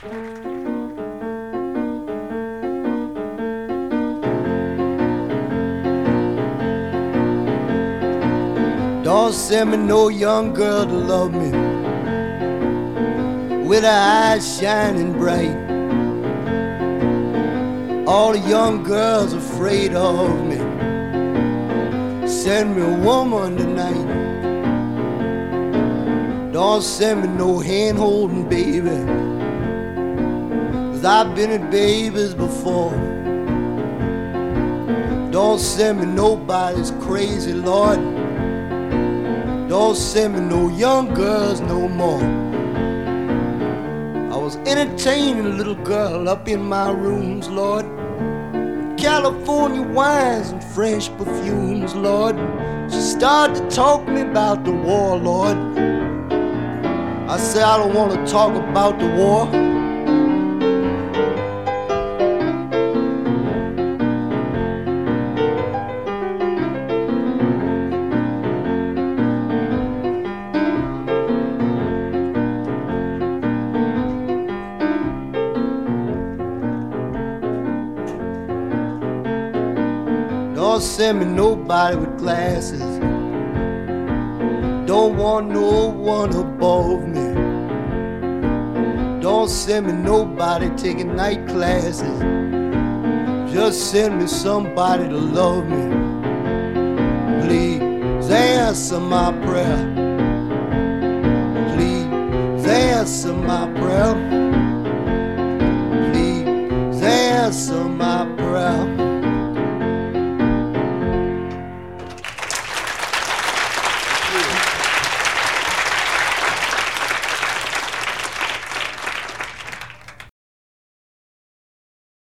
Don't send me no young girl to love me with her eyes shining bright. All the young girls afraid of me. Send me a woman tonight. Don't send me no hand-holding baby, 'cause I've been at babies before. Don't send me nobody's crazy, Lord. Don't send me no young girls no more. I was entertaining a little girl up in my rooms, Lord. California wines and French perfumes, Lord. She started to talk to me about the war, Lord. I said, I don't want to talk about the war. Don't send me nobody with glasses. Don't want no one above me. Don't send me nobody taking night classes. Just send me somebody to love me. Please answer my prayer. Please answer my prayer. Please answer